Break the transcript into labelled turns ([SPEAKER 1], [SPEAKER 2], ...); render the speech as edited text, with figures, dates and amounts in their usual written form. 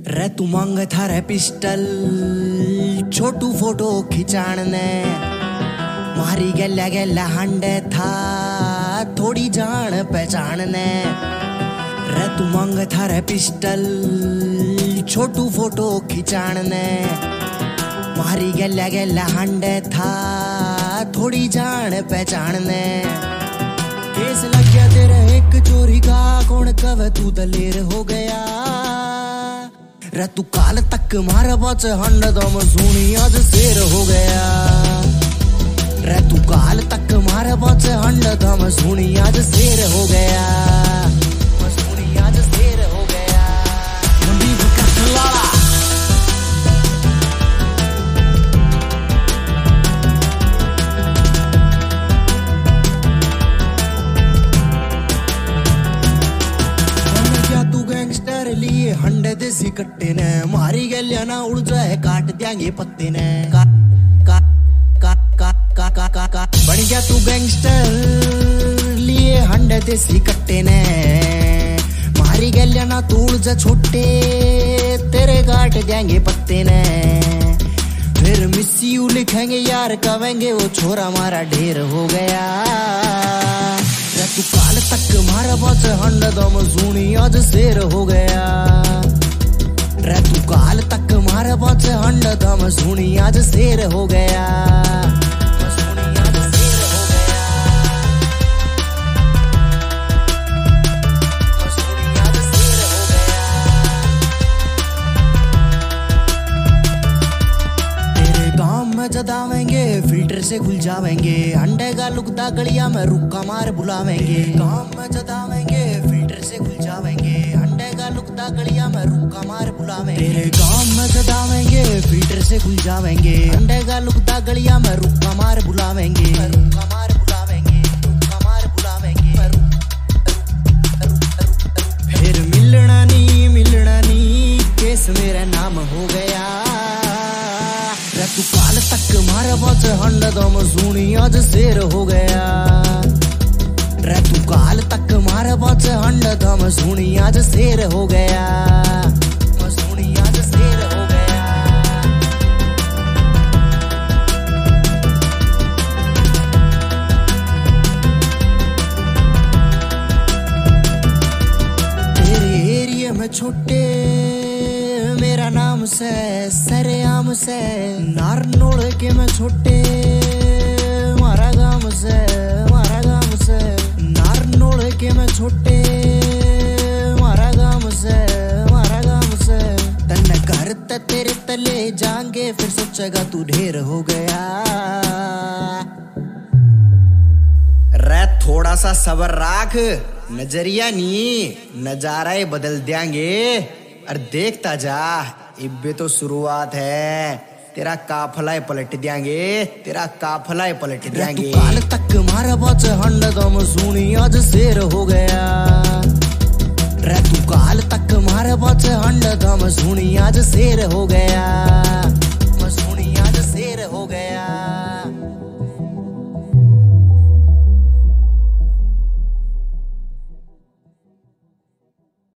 [SPEAKER 1] रे तू मांग था रे पिस्टल छोटू फोटो खिंचाण ने मारी गल्या गल्या हांडे था थोड़ी जान पहचान ने रे तू मांग था रे पिस्टल छोटू फोटो खिंचाण ने मारी गल्या गल्या हांडे था थोड़ी जान पहचान ने केस लग गया तेरे एक चोरी का कौन कवे तू दलेर हो गया रे तू काल तक मारे बच हंड दम सुनी आज शेर हो गया रे तू काल तक मारे बच हंड दम सुनी आज शेर हो गया सुनी आज शेर हो गया मंदीप कटलाला लिए हंडे देसी कट्टे ने मारी गलिया ना उड़ जाए काट देंगे पत्ते ने का का का का का का का का बन गया तू गैंगस्टर लिए हंडे देसी कट्टे ने मारी गलिया ना तू उड़ जा छोटे तेरे काट देंगे पत्ते ने फिर मिस यू लिखेंगे यार कहेंगे वो छोरा मारा ढेर हो गया तू काल तक मारा बच हंड दम सुनी आज शेर हो गया रे तू काल तक मारा बच हंड दम सुनी आज शेर हो गया सुनी आज शेर हो गया सुनी आज शेर हो गया तेरे गांव में जदावेंगे फिल्टर से खुल जावेंगे अंडे का लुकदा गलिया में रुक्का मार बुलावेंगे गांव में जदावेंगे फिल्टर से खुल जावेंगे अंडे का लुकदा गलिया में रुक्का मार बुलावेंगे तेरे गांव में जदावेंगे फिल्टर से खुल जावेंगे अंडे का लुकदा गलिया में रुक्का मार बुलावेंगे रुक्का मार बुलावेंगे रुक्का मार बुलावेंगे फिर मिलना नी केस मेरा नाम हो गया तू काल तक मारे बच हंड दम सुनी आज शेर हो गया रे तू काल तक मारे बच हंड दम सुनी आज शेर हो गया सुनी आज शेर हो गया तेरे एरिया में छोटे मेरा नाम से सरेआम से नारनोल के मैं छोटे मारा गांव से नारनोल के मैं छोटे मारा गांव से तन्ने घर ते तेरे तले जाएंगे फिर सोचेगा तू ढेर हो गया रे थोड़ा सा सब्र राख नजरिया नहीं नजारा ही बदल देंगे अरे देखता जा इब्बे तो शुरुआत है तेरा काफला ही पलट देंगे तेरा काफला ही पलट देंगे काल तक मारा बच हंड दम सुनी आज शेर हो गया रे तू काल तक मारा बच हंड दम सुनी आज शेर हो गया सुनी आज शेर हो गया